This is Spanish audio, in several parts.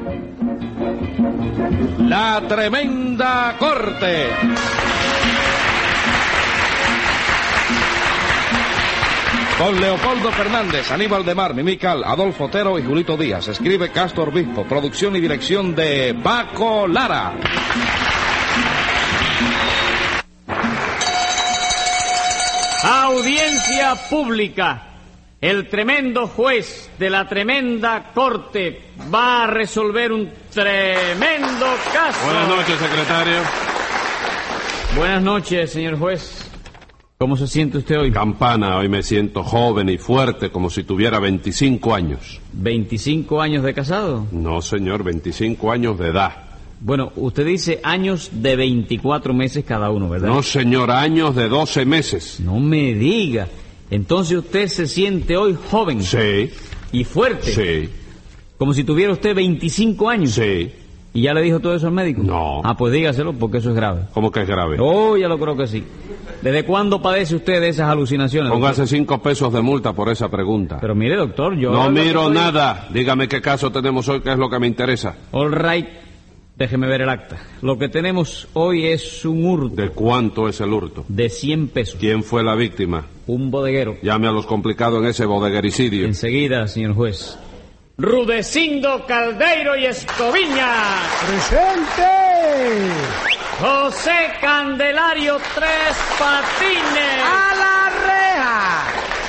La Tremenda Corte. Con Leopoldo Fernández, Aníbal de Mar, Mimical, Adolfo Otero y Julito Díaz. Escribe Castro Obispo. Producción y dirección de Paco Lara. Audiencia pública. El tremendo juez de la tremenda corte va a resolver un tremendo caso. Buenas noches, secretario. Buenas noches, señor juez. ¿Cómo se siente usted hoy? Campana, hoy me siento joven y fuerte, como si tuviera 25 años. ¿25 años de casado? No, señor, 25 años de edad. Bueno, usted dice años de 24 meses cada uno, ¿verdad? No, señor, años de 12 meses. No me diga. Entonces usted se siente hoy joven. Sí. ¿Y fuerte? Sí. Como si tuviera usted 25 años. Sí. ¿Y ya le dijo todo eso al médico? No. Ah, pues dígaselo, porque eso es grave. ¿Cómo que es grave? Oh, ya lo creo que sí. ¿Desde cuándo padece usted de esas alucinaciones? Póngase 5 pesos de multa por esa pregunta. Pero mire, doctor, yo... No miro nada. Dígame qué caso tenemos hoy, que es lo que me interesa. All right. Déjeme ver el acta. Lo que tenemos hoy es un hurto. ¿De cuánto es el hurto? De 100 pesos. ¿Quién fue la víctima? Un bodeguero. Llame a los complicados en ese bodeguericidio. Enseguida, señor juez. Rudecindo Caldeiro y Escoviña. ¡Presente! José Candelario Tres Patines. ¡A la reja!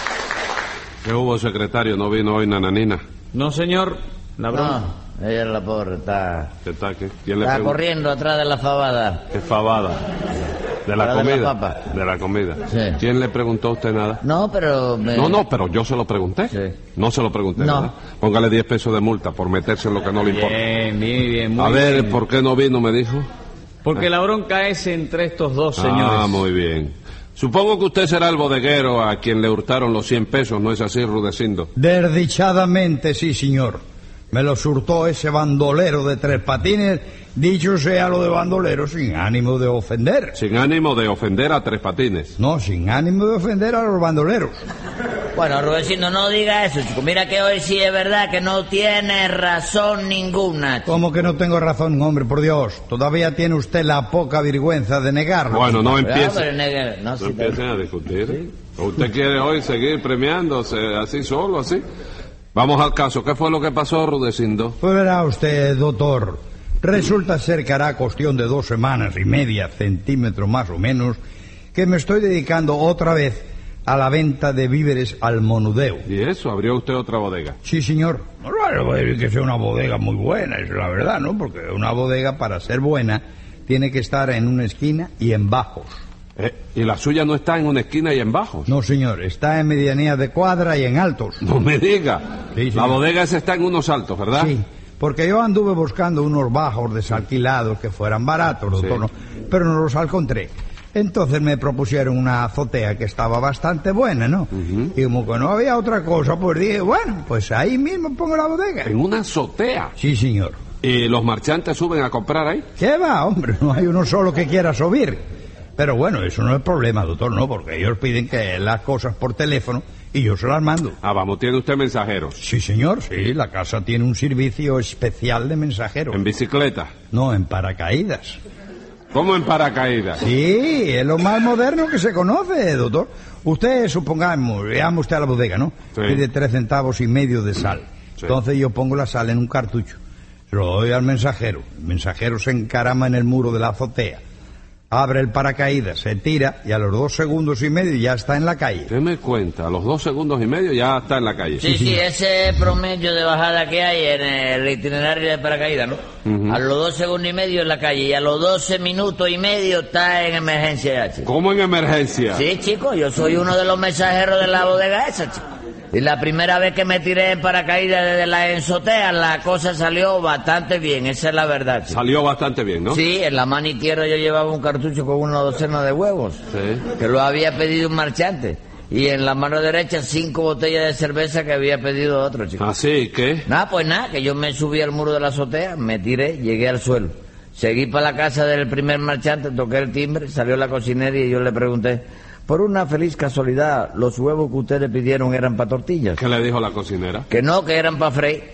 ¿Qué hubo, secretario? ¿No vino hoy Nananina? No, señor. La broma. No, ella es la pobre, está... ¿Qué tal? ¿Quién le Está preguntó? corriendo atrás de la fabada. ¿Qué fabada? ¿De la Atrás de comida? la papa. De la comida. Sí. ¿Quién le preguntó a usted nada? No, pero... No, pero yo se lo pregunté. Sí. No se lo pregunté, No. ¿verdad? Póngale 10 pesos de multa por meterse en lo que no le importa. Bien, muy A ver, bien. ¿por qué no vino, me dijo? Porque la bronca es entre estos dos señores. Ah, muy bien. Supongo que usted será el bodeguero a quien le hurtaron los 100 pesos, ¿no es así, Rudecindo? Desdichadamente, sí, señor. Me los hurtó ese bandolero de Tres Patines, dicho sea lo de bandolero sin ánimo de ofender. Sin ánimo de ofender a Tres Patines. No, sin ánimo de ofender a los bandoleros. Bueno, Rudecindo, no diga eso, chico. Mira que hoy sí es verdad que no tiene razón ninguna, chico. ¿Cómo que no tengo razón, hombre, por Dios? Todavía tiene usted la poca vergüenza de negarlo. Bueno, no Pero, empiece. no, No sí, empiecen a discutir. ¿Usted quiere hoy seguir premiándose así solo, así? Vamos al caso. ¿Qué fue lo que pasó, Rudecindo? Pues verá usted, doctor. Resulta ser que hará cuestión de 2 semanas y media, centímetros más o menos, que me estoy dedicando otra vez a la venta de víveres al monudeo. ¿Y eso? ¿Abrió usted otra bodega? Sí, señor. No voy a decir que sea una bodega muy buena, es la verdad, ¿no? Porque una bodega, para ser buena, tiene que estar en una esquina y en bajos. ¿Y la suya no está en una esquina y en bajos? No, señor, está en medianía de cuadra y en altos. No me diga. Sí, La señor. bodega esa está en unos altos, ¿verdad? Sí, porque yo anduve buscando unos bajos desalquilados que fueran baratos, doctor, Sí. ¿no? Pero no los encontré. Entonces me propusieron una azotea que estaba bastante buena, ¿no? Y como que no había otra cosa, pues dije, bueno, pues ahí mismo pongo la bodega. En una azotea. Sí, señor. ¿Y los marchantes suben a comprar ahí? ¿Qué va, hombre? No hay uno solo que quiera subir. Pero bueno, eso no es problema, doctor, ¿no? Porque ellos piden que las cosas por teléfono y yo se las mando. Ah, vamos, tiene usted mensajeros. Sí, señor, sí, la casa tiene un servicio especial de mensajeros. ¿En bicicleta? No, en paracaídas. ¿Cómo en paracaídas? Sí, es lo más moderno que se conoce, doctor. Usted, supongamos, veamos usted a la bodega, ¿no? Sí. Pide 3,5 centavos de sal. Sí. Entonces yo pongo la sal en un cartucho. Se lo doy al mensajero. El mensajero se encarama en el muro de la azotea. Abre el paracaídas, se tira y a los 2,5 segundos ya está en la calle. ¿Qué me cuenta? A los 2,5 segundos ya está en la calle. Sí, ese promedio de bajada que hay en el itinerario de paracaídas, ¿no? A los 2 segundos y medio en la calle y a los 12 minutos y medio está en emergencia ya, chico. ¿Cómo en emergencia? Sí, chico, yo soy uno de los mensajeros de la bodega esa, chico. Y la primera vez que me tiré en paracaídas desde la azotea, la cosa salió bastante bien, esa es la verdad, chico. Salió bastante bien, ¿no? Sí, en la mano izquierda yo llevaba un cartucho con una docena de huevos, Sí. que lo había pedido un marchante. Y en la mano derecha 5 botellas de cerveza que había pedido otro, chico. ¿Así? ¿Qué? Nada, pues nada, que yo me subí al muro de la azotea, me tiré, llegué al suelo. Seguí para la casa del primer marchante, toqué el timbre, salió la cocinera y yo le pregunté, por una feliz casualidad, ¿los huevos que ustedes pidieron eran para tortillas? ¿Qué le dijo la cocinera? Que no, que eran para freír.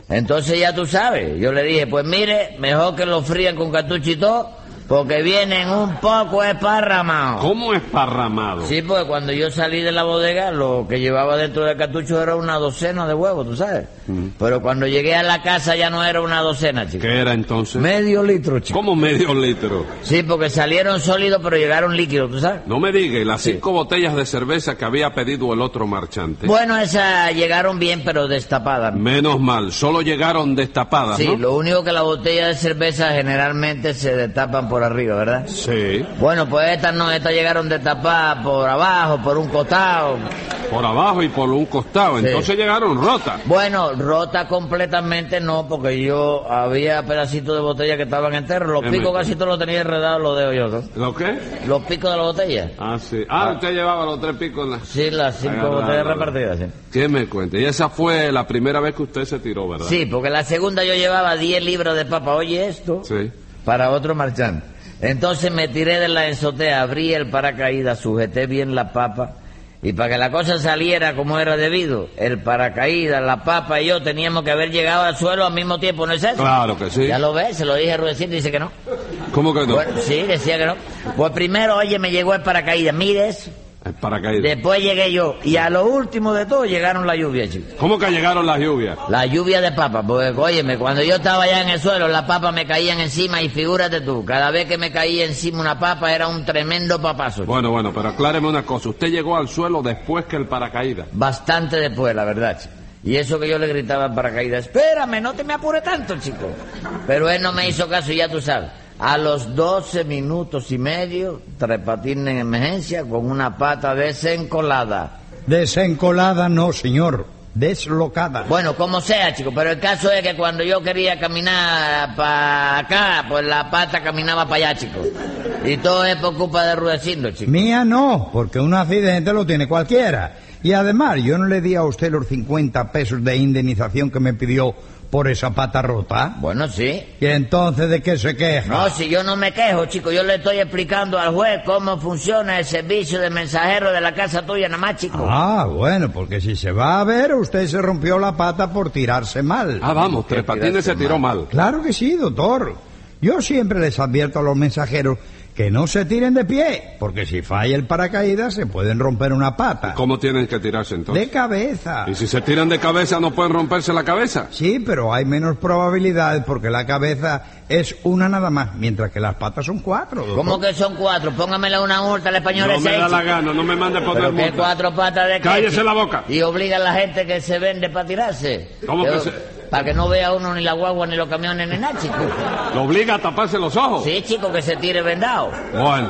Entonces ya tú sabes, yo le dije, pues mire, mejor que lo frían con cartucho y todo, porque vienen un poco esparramados. ¿Cómo esparramado? Sí, porque cuando yo salí de la bodega, lo que llevaba dentro del cartucho era una docena de huevos, tú sabes. Pero cuando llegué a la casa ya no era una docena, chico. ¿Qué era entonces? Medio litro, chico. ¿Cómo medio litro? Sí, porque salieron sólidos, pero llegaron líquidos, tú sabes. No me diga, ¿y las Sí. 5 botellas de cerveza que había pedido el otro marchante? Bueno, esas llegaron bien, pero destapadas. Menos mal, solo llegaron destapadas, Sí, ¿no? lo único que las botellas de cerveza generalmente se destapan por arriba, ¿verdad? Sí, Bueno, pues estas no, estas llegaron destapadas por abajo, por un costado. por abajo y por un costado. Sí. Entonces llegaron rotas. Bueno, rota completamente no, porque yo había pedacitos de botella que estaban enteros. Los picos casi todos los tenía enredados los dedos yo, ¿no? ¿Lo qué? Los picos de la botella. Ah, sí. Ah, usted llevaba los 3 picos en la... Sí, las 5 Agarrado. botellas repartidas, sí. ¿Qué me cuenta? Y esa fue la primera vez que usted se tiró, ¿verdad? Sí, porque la segunda yo llevaba 10 libras de papa. Oye esto, Sí. para otro marchante. Entonces me tiré de la azotea, abrí el paracaídas, sujeté bien la papa, y para que la cosa saliera como era debido, el paracaídas, la papa y yo teníamos que haber llegado al suelo al mismo tiempo, ¿no es eso? Claro que sí. Ya lo ves, se lo dije a Rudecindo y dice que no. ¿Cómo que no? Bueno, sí, decía que no. Pues primero, oye, me llegó el paracaídas, mire eso. El paracaídas. Después llegué yo, y a lo último de todo llegaron las lluvias, chicos. ¿Cómo que llegaron las lluvias? La lluvia de papa, porque, óyeme, cuando yo estaba allá en el suelo, las papas me caían encima y figúrate tú, cada vez que me caía encima una papa era un tremendo papazo. Bueno, pero acláreme una cosa. Usted llegó al suelo después que el paracaídas. Bastante después, la verdad, chico. Y eso que yo le gritaba al paracaídas, espérame, no te me apures tanto, chico. Pero él no me hizo caso y ya tú sabes. A los 12 minutos y medio, Tres Patines en emergencia con una pata desencolada. Desencolada no, señor. Deslocada. Bueno, como sea, chico, pero el caso es que cuando yo quería caminar para acá, pues la pata caminaba para allá, chico. Y todo es por culpa de Rudecindo, chico. Mía no, porque un accidente lo tiene cualquiera. Y además, yo no le di a usted los 50 pesos de indemnización que me pidió por esa pata rota. Bueno, sí. ¿Y entonces de qué se queja? No, si yo no me quejo, chico, yo le estoy explicando al juez cómo funciona el servicio de mensajero de la casa tuya nada más, chico. Ah, bueno, porque si se va a ver, usted se rompió la pata por tirarse mal. Ah, vamos, Tres Patines se tiró mal. Claro que sí, doctor. Yo siempre les advierto a los mensajeros que no se tiren de pie, porque si falla el paracaídas se pueden romper una pata. ¿Cómo tienen que tirarse entonces? De cabeza. ¿Y si se tiran de cabeza no pueden romperse la cabeza? Sí, pero hay menos probabilidades porque la cabeza es una nada más, mientras que las patas son 4. doctor. ¿Cómo que son 4? Póngamele una multa al español No ese. me da la chico. gana, no me mande poner ¿Pero qué multa. 4 patas de qué, Cállese chico? la boca. Y obliga a la gente que se vende para tirarse. ¿Cómo que se...? Para que no vea uno ni la guagua, ni los camiones, ni nada, chico. ¿Lo obliga a taparse los ojos? Sí, chico, que se tire vendado. Bueno.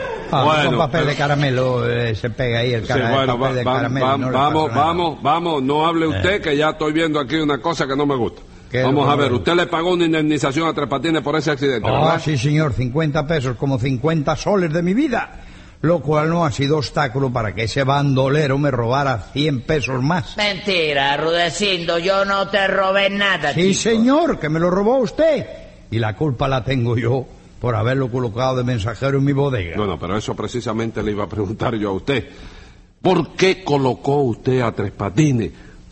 Con papel pero- de caramelo se pega ahí el, Sí, bueno, papel de caramelo. no le vamos, pasa nada. vamos, no hable usted que ya estoy viendo aquí una cosa que no me gusta. ¿Qué es Vamos lo que a no ver, le usted le pagó una indemnización a Tres Patines por ese accidente, Ah, ¿verdad? sí, señor, 50 pesos, como 50 soles de mi vida. Lo cual no ha sido obstáculo para que ese bandolero me robara 100 pesos más. Mentira, Rudecindo, yo no te robé nada, Sí, chico. señor, que me lo robó usted. Y la culpa la tengo yo por haberlo colocado de mensajero en mi bodega. No, pero eso precisamente le iba a preguntar yo a usted. ¿Por qué colocó usted a Tres Patines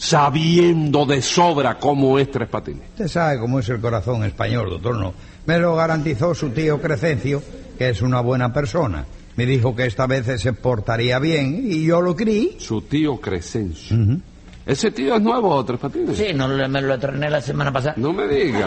sabiendo de sobra cómo es Tres Patines? Usted sabe cómo es el corazón español, doctor, ¿no? Me lo garantizó su tío Crescencio, que es una buena persona. Me dijo que esta vez se portaría bien y yo lo creí. Su tío Crescencio. ¿Ese tío es nuevo, Tres Patines? Sí, no me lo estrené la semana pasada. No me diga.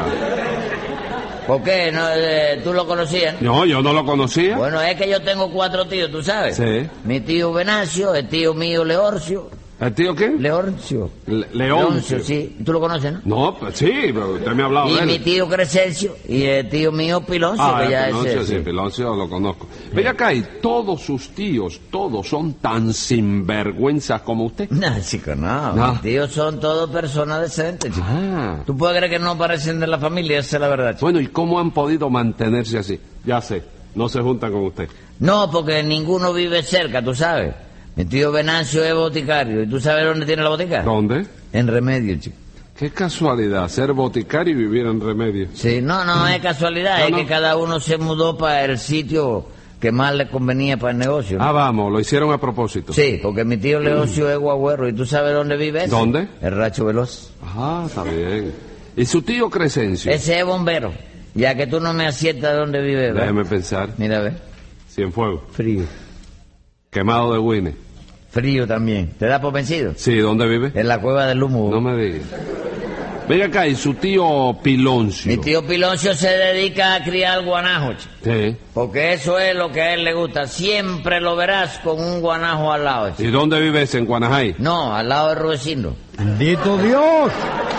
¿Por qué? ¿No, ¿Tú lo conocías? No, yo no lo conocía. Bueno, es que yo tengo 4 tíos, ¿tú sabes? Sí. Mi tío Venancio, el tío mío Leorcio. ¿El tío qué? Leoncio. Leoncio. Sí. ¿Tú lo conoces, no? No, pues sí, pero usted me ha hablado Y de mi él. tío Crescencio y el tío mío Piloncio, que ya Piloncio, es sí, ese. Piloncio lo conozco. Venga acá, y todos sus tíos, todos son tan sinvergüenzas como usted. No, chico, no. No. Mis tíos son todos personas decentes, chico. Ah. ¿Tú puedes creer que no parecen de la familia? Esa es la verdad, chico. Bueno, ¿y cómo han podido mantenerse así? Ya sé, no se juntan con usted. No, porque ninguno vive cerca, tú sabes. Mi tío Venancio es boticario. ¿Y tú sabes dónde tiene la botica? ¿Dónde? En Remedio, chico. Qué casualidad, ser boticario y vivir en Remedio. Sí, no es casualidad, No, es no. que cada uno se mudó para el sitio que más le convenía para el negocio. ¿no? Ah, vamos, lo hicieron a propósito. Sí, porque mi tío Leoncio es guagüero. ¿Y tú sabes dónde vive ese? ¿Dónde? El Racho Veloz. Ah, está bien. ¿Y su tío Crescencio? Ese es bombero. Ya que tú no me aciertas de dónde vive, ¿verdad? Déjeme pensar. Mira, a ver. Cienfuegos. Frío. Quemado de Guine. Frío también. ¿Te da por vencido? Sí, ¿dónde vive? En la cueva del humo. No me diga. Venga acá, ¿y su tío Piloncio? Mi tío Piloncio se dedica a criar guanajo, chico. Sí. Porque eso es lo que a él le gusta. Siempre lo verás con un guanajo al lado, chico. ¿Y dónde vive ese? ¿En Guanajay? No, al lado de Rudecindo. ¡Bendito Dios!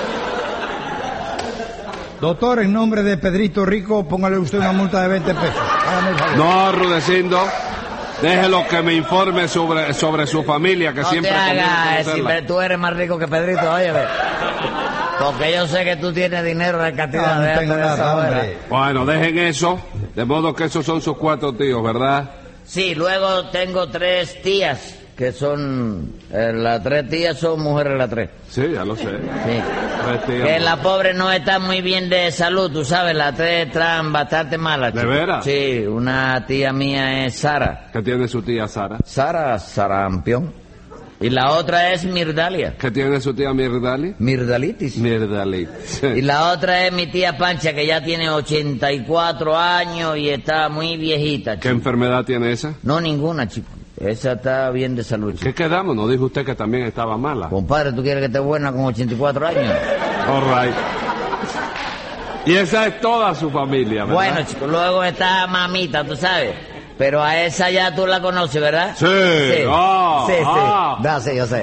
Doctor, en nombre de Pedrito Rico, póngale usted una multa de 20 pesos. Hágame el favor. No, Rudecindo. Déjelo que me informe sobre su familia, que No siempre te conviene hagas, conocerla. si tú eres más rico que Pedrito, óyeme. Porque yo sé que tú tienes dinero de cantidad. No, no déjate tengo de nada, esa vaina. hombre. Bueno, dejen eso. De modo que esos son sus 4 tíos, ¿verdad? Sí, luego tengo 3 tías, que son... las 3 tías son mujeres las 3. Sí, ya lo sé. Sí. 3 tíos. Que la pobre no está muy bien de salud, tú sabes, las 3 están bastante malas. ¿De chico. veras? Sí, una tía mía es Sara. ¿Qué tiene su tía Sara? Sara Sarampión. Y la otra es Mirdalia. ¿Qué tiene su tía Mirdali? Mirdalitis. Mirdalitis. Y la otra es mi tía Pancha, que ya tiene 84 años y está muy viejita, ¿Qué chico. enfermedad tiene esa? No, ninguna, chico. Esa está bien de salud, chico. ¿Qué quedamos? ¿No dijo usted que también estaba mala? Compadre, ¿tú quieres que esté buena con 84 años? All right. Y esa es toda su familia, ¿verdad? Bueno, chico, luego está mamita, tú sabes. Pero a esa ya tú la conoces, ¿verdad? Sí. Ah, sí, sí. ah. No, sí, yo sé.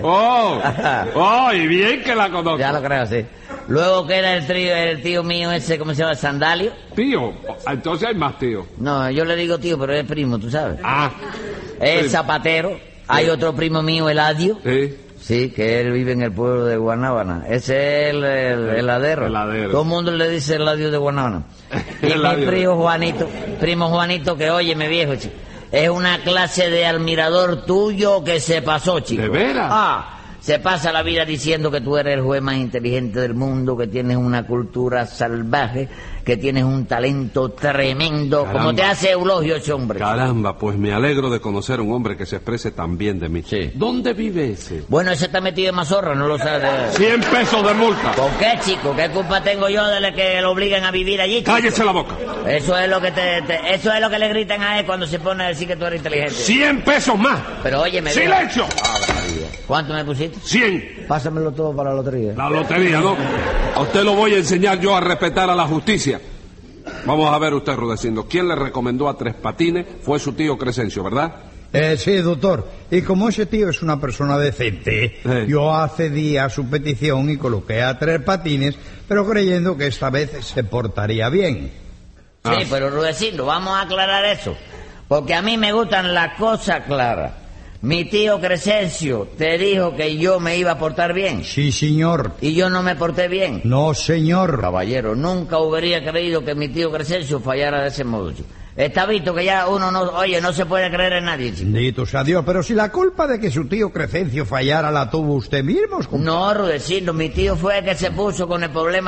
Oh, y bien que la conozco. Ya lo creo, sí. Luego queda el tío mío ese, ¿cómo se llama? Sandalio. Tío, entonces hay más tío. No, yo le digo tío, pero es primo, tú sabes. Ah, Es sí. zapatero. Hay otro primo mío, Eladio. sí. Sí, que él vive en el pueblo de Guanábana. Ese es el heladero. Heladero. Todo el mundo le dice Eladio de Guanábana. Y mi Eladio. primo Juanito, que óyeme viejo, chico, es una clase de admirador tuyo que se pasó, chico. ¿De veras? Se pasa la vida diciendo que tú eres el juez más inteligente del mundo, que tienes una cultura salvaje, que tienes un talento tremendo, Caramba. como te hace Eulogio ese hombre. Caramba, pues me alegro de conocer a un hombre que se exprese tan bien de mí. Sí. ¿Dónde vive ese? Bueno, ese está metido en mazorra, no lo sabes. 100 pesos de multa. ¿Por qué, chico? ¿Qué culpa tengo yo de que lo obliguen a vivir allí, chico? Cállese la boca. Eso es lo que eso es lo que le gritan a él cuando se pone a decir que tú eres inteligente. 100 pesos más. Pero óyeme bien. ¡Silencio! ¿Cuánto me pusiste? 100. Pásamelo todo para la lotería. La lotería, ¿no? A usted lo voy a enseñar yo a respetar a la justicia. Vamos a ver usted, Rudecindo. ¿Quién le recomendó a Tres Patines? Fue su tío Crescencio, ¿verdad? Sí, doctor. Y como ese tío es una persona decente, Sí. yo accedí a su petición y coloqué a Tres Patines, pero creyendo que esta vez se portaría bien. Sí, pero Rudecindo, vamos a aclarar eso. Porque a mí me gustan las cosas claras. Mi tío Crescencio te dijo que yo me iba a portar bien. Sí, señor. Y yo no me porté bien. No, señor. Caballero, nunca hubiera creído que mi tío Crescencio fallara de ese modo, chico. Está visto que ya uno no se puede creer en nadie, chico. Bendito sea Dios, pero si la culpa de que su tío Crescencio fallara la tuvo usted mismo, No, Rudecindo, mi tío fue el que se puso con el problema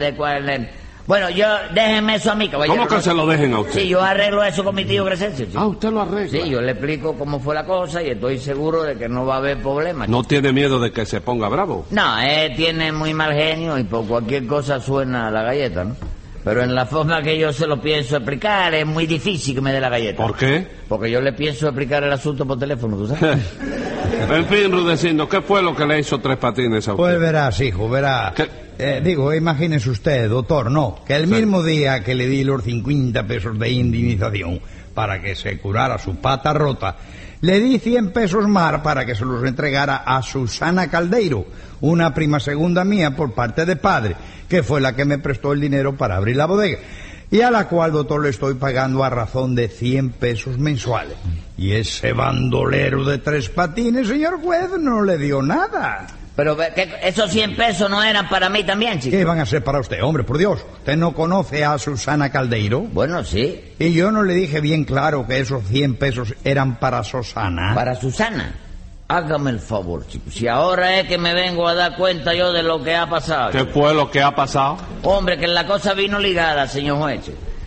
Bueno, déjenme eso a mí, caballero. ¿Cómo que se lo dejen a usted? Sí, yo arreglo eso con mi tío Crescencio, chico. Ah, usted lo arregla. Sí, yo le explico cómo fue la cosa y estoy seguro de que no va a haber problema, chico. ¿No tiene miedo de que se ponga bravo? No, tiene muy mal genio y por cualquier cosa suena la galleta, ¿no? Pero en la forma que yo se lo pienso explicar es muy difícil que me dé la galleta. ¿Por qué? Porque yo le pienso explicar el asunto por teléfono, ¿tú sabes? En fin, Rudecindo, ¿qué fue lo que le hizo Tres Patines a usted? Pues verás, hijo, verás. Imagínese usted, doctor, no, que el mismo día que le di los 50 pesos de indemnización para que se curara su pata rota, le di 100 pesos más para que se los entregara a Susana Caldeiro, una prima segunda mía por parte de padre, que fue la que me prestó el dinero para abrir la bodega, y a la cual, doctor, le estoy pagando a razón de 100 pesos mensuales. Y ese bandolero de Tres Patines, señor juez, no le dio nada. Pero esos 100 pesos no eran para mí también, chico. ¿Qué van a ser para usted, hombre? Por Dios, ¿usted no conoce a Susana Caldeiro? Bueno, sí. Y yo no le dije bien claro que esos 100 pesos eran para Susana. Para Susana. Hágame el favor, chico. Si ahora es que me vengo a dar cuenta yo de lo que ha pasado. ¿Qué chico. fue lo que ha pasado? Hombre, que la cosa vino ligada, señor juez.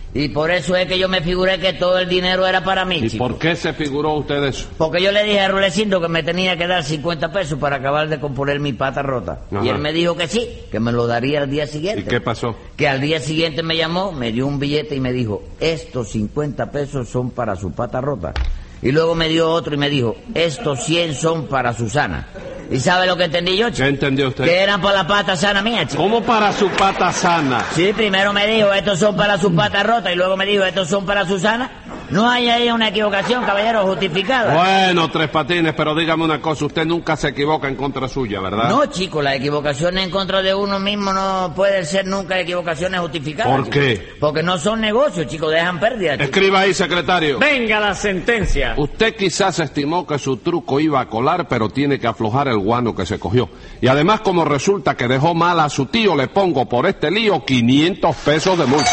Y por eso es que yo me figuré que todo el dinero era para mí, ¿Y chico. por qué se figuró usted eso? Porque yo le dije a Rulecindo que me tenía que dar 50 pesos para acabar de componer mi pata rota. Ajá. Y él me dijo que sí, que me lo daría al día ¿Y siguiente. qué pasó? Que al día siguiente me llamó, me dio un billete y me dijo, estos 50 pesos son para su pata rota. Y luego me dio otro y me dijo, estos 100 son para Susana. ¿Y sabe lo que entendí yo, chico? ¿Qué entendió usted? Que eran para la pata sana mía, chico. ¿Cómo para su pata sana? Sí, primero me dijo, estos son para su pata rota, y luego me dijo, estos son para Susana. No hay ahí una equivocación, caballero, justificada. Bueno, Tres Patines, pero dígame una cosa, usted nunca se equivoca en contra suya, ¿verdad? No, chico, las equivocaciones en contra de uno mismo no pueden ser nunca equivocaciones justificadas. ¿Por chico. qué? Porque no son negocios, chico, dejan pérdidas. chico. Escriba ahí, secretario. Venga la sentencia. Usted quizás estimó que su truco iba a colar, pero tiene que aflojar el guano que se cogió. Y además, como resulta que dejó mal a su tío, le pongo por este lío 500 pesos de multa.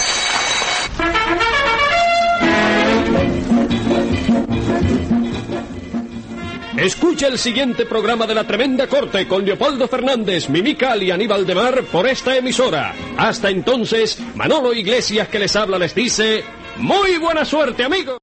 Escucha el siguiente programa de La Tremenda Corte con Leopoldo Fernández, Mimical y Aníbal de Mar por esta emisora. Hasta entonces, Manolo Iglesias que les habla les dice, ¡muy buena suerte, amigos!